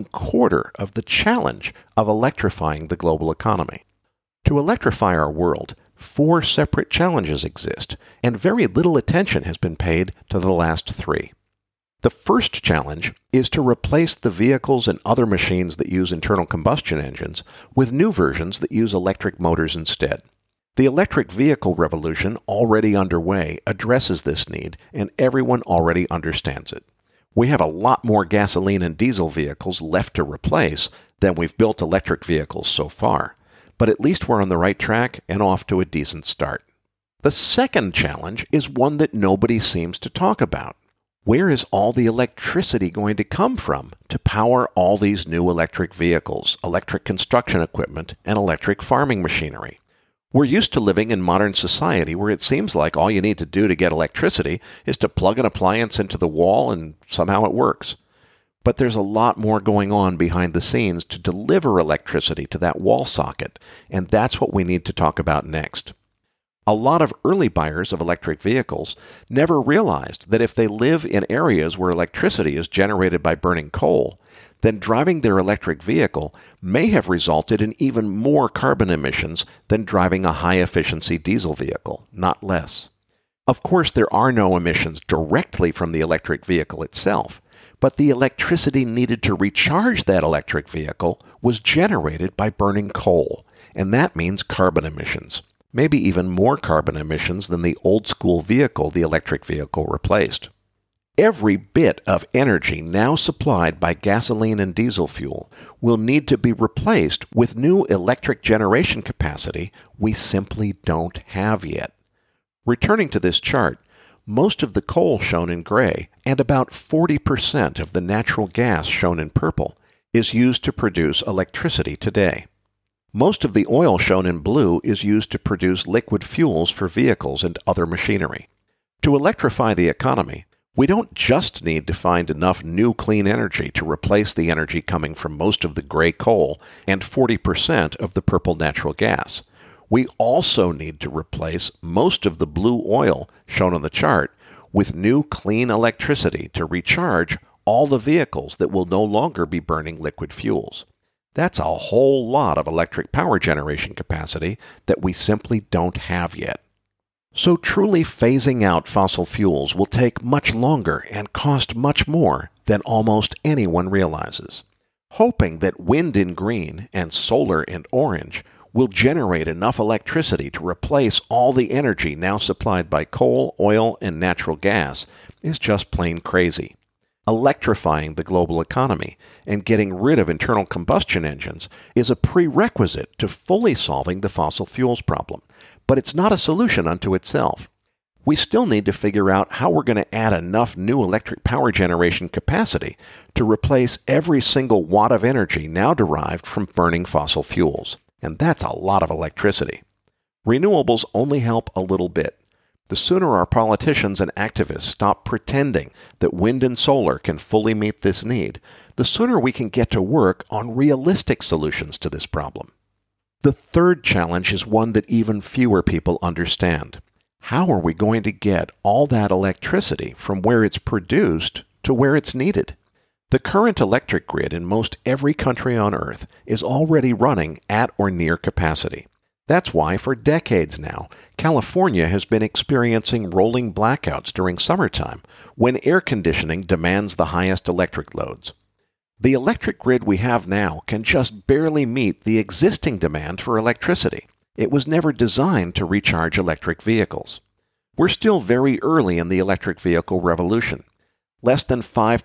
1/4 of the challenge of electrifying the global economy. To electrify our world, 4 separate challenges exist, and very little attention has been paid to the last 3. The first challenge is to replace the vehicles and other machines that use internal combustion engines with new versions that use electric motors instead. The electric vehicle revolution already underway addresses this need, and everyone already understands it. We have a lot more gasoline and diesel vehicles left to replace than we've built electric vehicles so far, but at least we're on the right track and off to a decent start. The second challenge is one that nobody seems to talk about. Where is all the electricity going to come from to power all these new electric vehicles, electric construction equipment, and electric farming machinery? We're used to living in modern society where it seems like all you need to do to get electricity is to plug an appliance into the wall and somehow it works. But there's a lot more going on behind the scenes to deliver electricity to that wall socket, and that's what we need to talk about next. A lot of early buyers of electric vehicles never realized that if they live in areas where electricity is generated by burning coal, then driving their electric vehicle may have resulted in even more carbon emissions than driving a high-efficiency diesel vehicle, not less. Of course, there are no emissions directly from the electric vehicle itself, but the electricity needed to recharge that electric vehicle was generated by burning coal, and that means carbon emissions. Maybe even more carbon emissions than the old-school vehicle the electric vehicle replaced. Every bit of energy now supplied by gasoline and diesel fuel will need to be replaced with new electric generation capacity we simply don't have yet. Returning to this chart, most of the coal shown in gray and about 40% of the natural gas shown in purple is used to produce electricity today. Most of the oil shown in blue is used to produce liquid fuels for vehicles and other machinery. To electrify the economy, we don't just need to find enough new clean energy to replace the energy coming from most of the gray coal and 40% of the purple natural gas. We also need to replace most of the blue oil shown on the chart with new clean electricity to recharge all the vehicles that will no longer be burning liquid fuels. That's a whole lot of electric power generation capacity that we simply don't have yet. So truly phasing out fossil fuels will take much longer and cost much more than almost anyone realizes. Hoping that wind in green and solar in orange will generate enough electricity to replace all the energy now supplied by coal, oil, and natural gas is just plain crazy. Electrifying the global economy and getting rid of internal combustion engines is a prerequisite to fully solving the fossil fuels problem, but it's not a solution unto itself. We still need to figure out how we're going to add enough new electric power generation capacity to replace every single watt of energy now derived from burning fossil fuels, and that's a lot of electricity. Renewables only help a little bit. The sooner our politicians and activists stop pretending that wind and solar can fully meet this need, the sooner we can get to work on realistic solutions to this problem. The third challenge is one that even fewer people understand. How are we going to get all that electricity from where it's produced to where it's needed? The current electric grid in most every country on Earth is already running at or near capacity. That's why, for decades now, California has been experiencing rolling blackouts during summertime, when air conditioning demands the highest electric loads. The electric grid we have now can just barely meet the existing demand for electricity. It was never designed to recharge electric vehicles. We're still very early in the electric vehicle revolution. Less than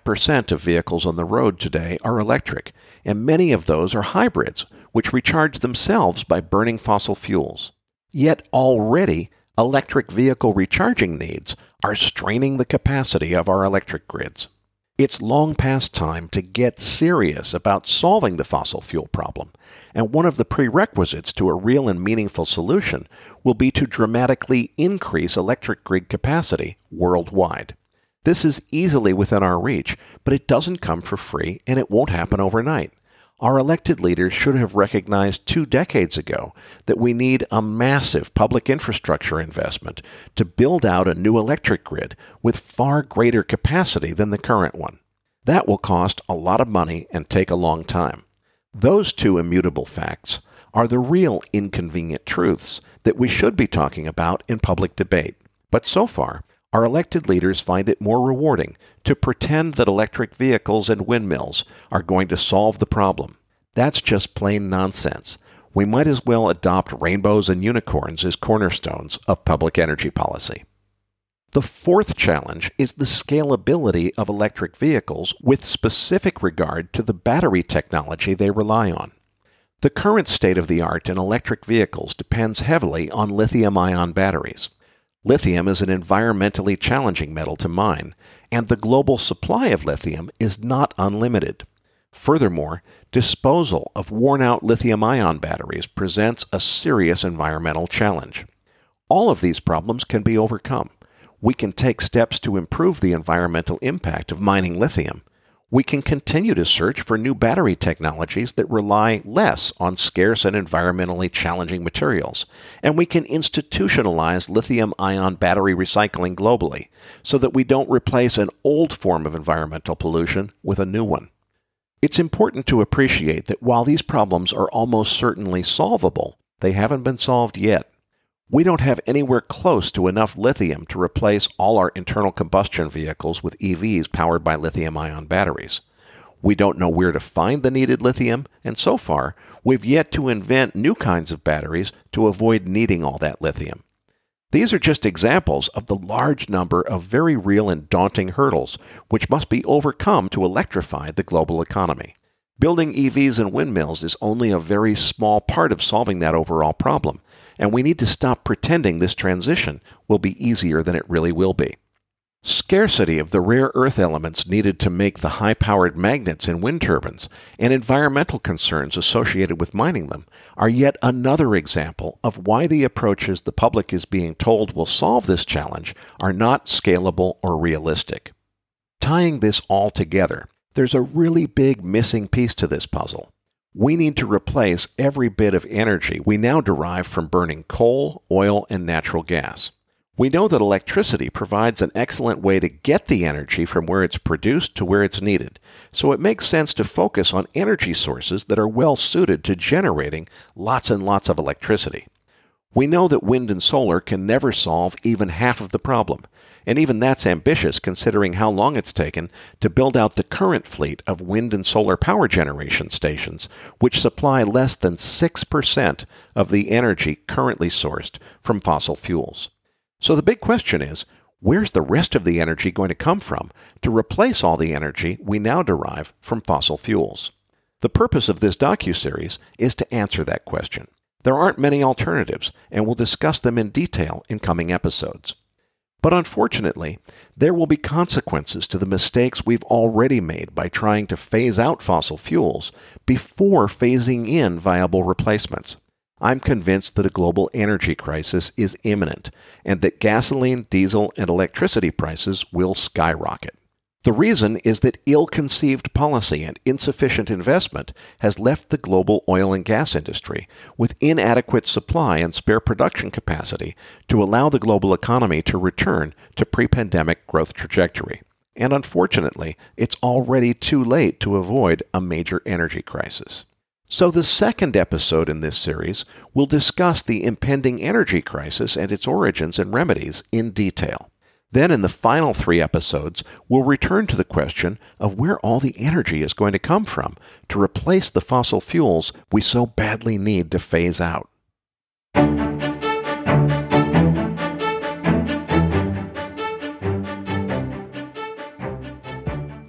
5% of vehicles on the road today are electric, and many of those are hybrids, which recharge themselves by burning fossil fuels. Yet already, electric vehicle recharging needs are straining the capacity of our electric grids. It's long past time to get serious about solving the fossil fuel problem, and one of the prerequisites to a real and meaningful solution will be to dramatically increase electric grid capacity worldwide. This is easily within our reach, but it doesn't come for free and it won't happen overnight. Our elected leaders should have recognized 2 decades ago that we need a massive public infrastructure investment to build out a new electric grid with far greater capacity than the current one. That will cost a lot of money and take a long time. Those 2 immutable facts are the real inconvenient truths that we should be talking about in public debate. But so far, our elected leaders find it more rewarding to pretend that electric vehicles and windmills are going to solve the problem. That's just plain nonsense. We might as well adopt rainbows and unicorns as cornerstones of public energy policy. The 4th challenge is the scalability of electric vehicles with specific regard to the battery technology they rely on. The current state of the art in electric vehicles depends heavily on lithium-ion batteries. Lithium is an environmentally challenging metal to mine, and the global supply of lithium is not unlimited. Furthermore, disposal of worn-out lithium-ion batteries presents a serious environmental challenge. All of these problems can be overcome. We can take steps to improve the environmental impact of mining lithium. We can continue to search for new battery technologies that rely less on scarce and environmentally challenging materials, and we can institutionalize lithium-ion battery recycling globally so that we don't replace an old form of environmental pollution with a new one. It's important to appreciate that while these problems are almost certainly solvable, they haven't been solved yet. We don't have anywhere close to enough lithium to replace all our internal combustion vehicles with EVs powered by lithium-ion batteries. We don't know where to find the needed lithium, and so far, we've yet to invent new kinds of batteries to avoid needing all that lithium. These are just examples of the large number of very real and daunting hurdles which must be overcome to electrify the global economy. Building EVs and windmills is only a very small part of solving that overall problem, and we need to stop pretending this transition will be easier than it really will be. Scarcity of the rare earth elements needed to make the high-powered magnets in wind turbines and environmental concerns associated with mining them are yet another example of why the approaches the public is being told will solve this challenge are not scalable or realistic. Tying this all together, there's a really big missing piece to this puzzle. We need to replace every bit of energy we now derive from burning coal, oil, and natural gas. We know that electricity provides an excellent way to get the energy from where it's produced to where it's needed, so it makes sense to focus on energy sources that are well suited to generating lots and lots of electricity. We know that wind and solar can never solve even half of the problem, and even that's ambitious considering how long it's taken to build out the current fleet of wind and solar power generation stations, which supply less than 6% of the energy currently sourced from fossil fuels. So the big question is, where's the rest of the energy going to come from to replace all the energy we now derive from fossil fuels? The purpose of this docuseries is to answer that question. There aren't many alternatives, and we'll discuss them in detail in coming episodes. But unfortunately, there will be consequences to the mistakes we've already made by trying to phase out fossil fuels before phasing in viable replacements. I'm convinced that a global energy crisis is imminent and that gasoline, diesel, and electricity prices will skyrocket. The reason is that ill-conceived policy and insufficient investment has left the global oil and gas industry with inadequate supply and spare production capacity to allow the global economy to return to pre-pandemic growth trajectory. And unfortunately, it's already too late to avoid a major energy crisis. So the second episode in this series will discuss the impending energy crisis and its origins and remedies in detail. Then in the final 3 episodes, we'll return to the question of where all the energy is going to come from to replace the fossil fuels we so badly need to phase out.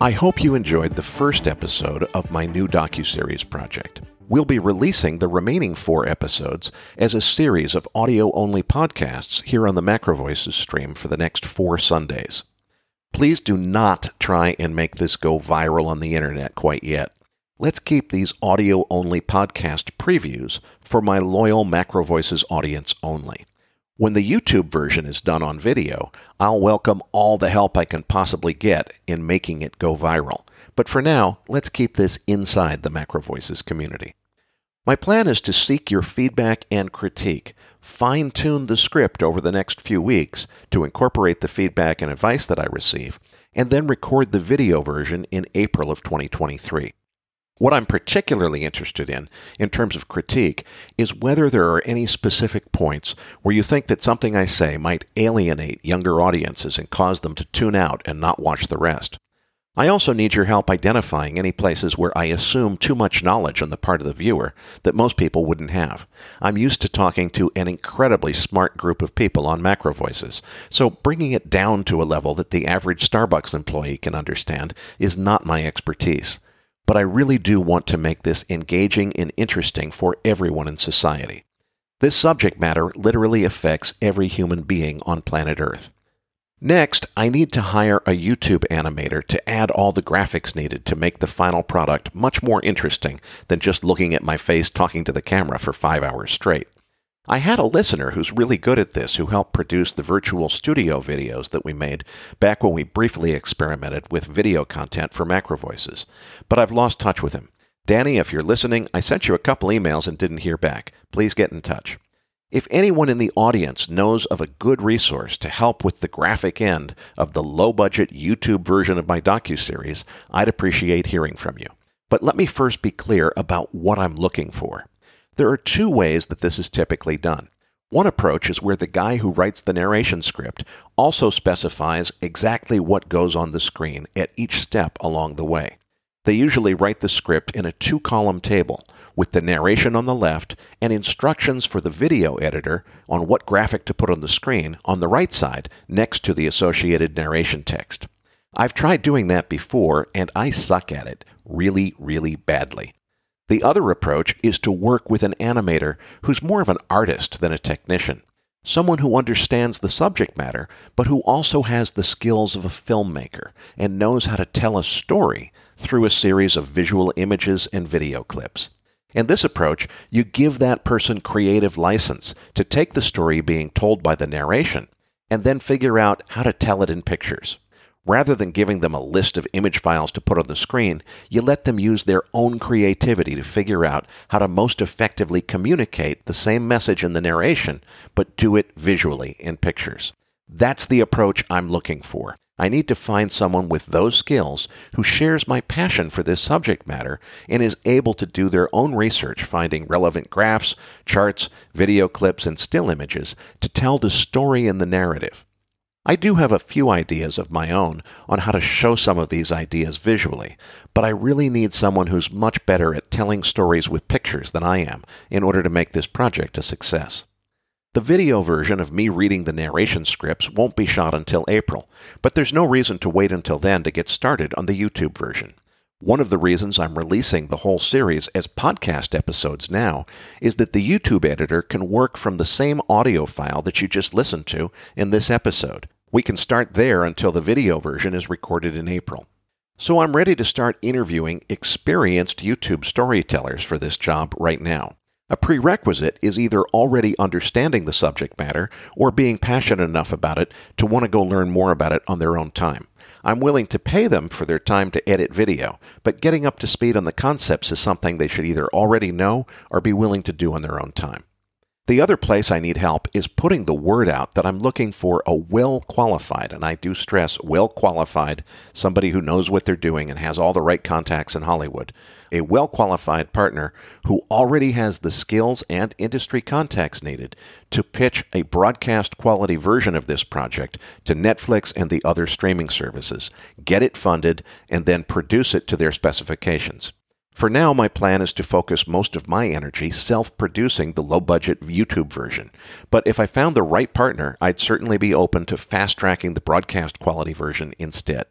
I hope you enjoyed the first episode of my new docuseries project. We'll be releasing the remaining 4 episodes as a series of audio-only podcasts here on the Macro Voices stream for the next 4 Sundays. Please do not try and make this go viral on the internet quite yet. Let's keep these audio-only podcast previews for my loyal Macro Voices audience only. When the YouTube version is done on video, I'll welcome all the help I can possibly get in making it go viral. But for now, let's keep this inside the Macro Voices community. My plan is to seek your feedback and critique, fine-tune the script over the next few weeks to incorporate the feedback and advice that I receive, and then record the video version in April of 2023. What I'm particularly interested in terms of critique, is whether there are any specific points where you think that something I say might alienate younger audiences and cause them to tune out and not watch the rest. I also need your help identifying any places where I assume too much knowledge on the part of the viewer that most people wouldn't have. I'm used to talking to an incredibly smart group of people on Macro Voices, so bringing it down to a level that the average Starbucks employee can understand is not my expertise. But I really do want to make this engaging and interesting for everyone in society. This subject matter literally affects every human being on planet Earth. Next, I need to hire a YouTube animator to add all the graphics needed to make the final product much more interesting than just looking at my face talking to the camera for 5 hours straight. I had a listener who's really good at this who helped produce the virtual studio videos that we made back when we briefly experimented with video content for Macro Voices, but I've lost touch with him. Danny, if you're listening, I sent you a couple emails and didn't hear back. Please get in touch. If anyone in the audience knows of a good resource to help with the graphic end of the low-budget YouTube version of my docuseries, I'd appreciate hearing from you. But let me first be clear about what I'm looking for. There are 2 ways that this is typically done. One approach is where the guy who writes the narration script also specifies exactly what goes on the screen at each step along the way. They usually write the script in a 2-column table, with the narration on the left and instructions for the video editor on what graphic to put on the screen on the right side next to the associated narration text. I've tried doing that before, and I suck at it really, really badly. The other approach is to work with an animator who's more of an artist than a technician, someone who understands the subject matter, but who also has the skills of a filmmaker and knows how to tell a story through a series of visual images and video clips. In this approach, you give that person creative license to take the story being told by the narration and then figure out how to tell it in pictures. Rather than giving them a list of image files to put on the screen, you let them use their own creativity to figure out how to most effectively communicate the same message in the narration, but do it visually in pictures. That's the approach I'm looking for. I need to find someone with those skills who shares my passion for this subject matter and is able to do their own research finding relevant graphs, charts, video clips, and still images to tell the story in the narrative. I do have a few ideas of my own on how to show some of these ideas visually, but I really need someone who's much better at telling stories with pictures than I am in order to make this project a success. The video version of me reading the narration scripts won't be shot until April, but there's no reason to wait until then to get started on the YouTube version. One of the reasons I'm releasing the whole series as podcast episodes now is that the YouTube editor can work from the same audio file that you just listened to in this episode. We can start there until the video version is recorded in April. So I'm ready to start interviewing experienced YouTube storytellers for this job right now. A prerequisite is either already understanding the subject matter or being passionate enough about it to want to go learn more about it on their own time. I'm willing to pay them for their time to edit video, but getting up to speed on the concepts is something they should either already know or be willing to do on their own time. The other place I need help is putting the word out that I'm looking for a well-qualified, and I do stress well-qualified, somebody who knows what they're doing and has all the right contacts in Hollywood, a well-qualified partner who already has the skills and industry contacts needed to pitch a broadcast-quality version of this project to Netflix and the other streaming services, get it funded, and then produce it to their specifications. For now, my plan is to focus most of my energy self-producing the low-budget YouTube version, but if I found the right partner, I'd certainly be open to fast-tracking the broadcast-quality version instead.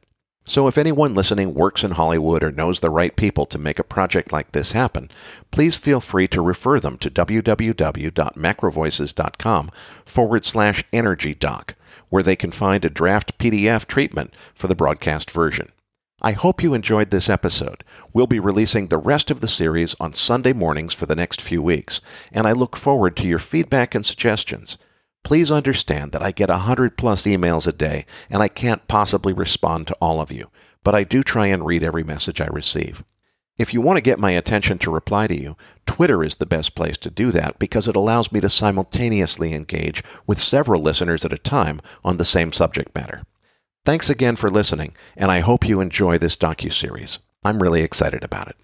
So if anyone listening works in Hollywood or knows the right people to make a project like this happen, please feel free to refer them to www.macrovoices.com/energydoc, where they can find a draft PDF treatment for the broadcast version. I hope you enjoyed this episode. We'll be releasing the rest of the series on Sunday mornings for the next few weeks, and I look forward to your feedback and suggestions. Please understand that I get 100-plus emails a day, and I can't possibly respond to all of you, but I do try and read every message I receive. If you want to get my attention to reply to you, Twitter is the best place to do that because it allows me to simultaneously engage with several listeners at a time on the same subject matter. Thanks again for listening, and I hope you enjoy this docuseries. I'm really excited about it.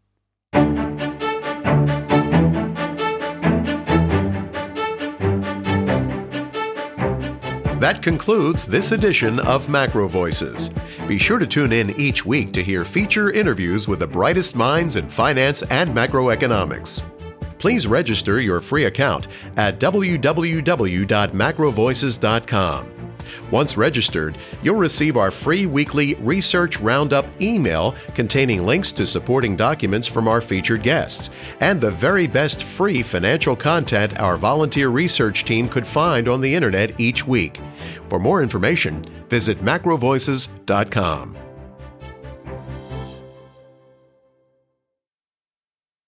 That concludes this edition of Macro Voices. Be sure to tune in each week to hear feature interviews with the brightest minds in finance and macroeconomics. Please register your free account at www.macrovoices.com. Once registered, you'll receive our free weekly Research Roundup email containing links to supporting documents from our featured guests and the very best free financial content our volunteer research team could find on the internet each week. For more information, visit macrovoices.com.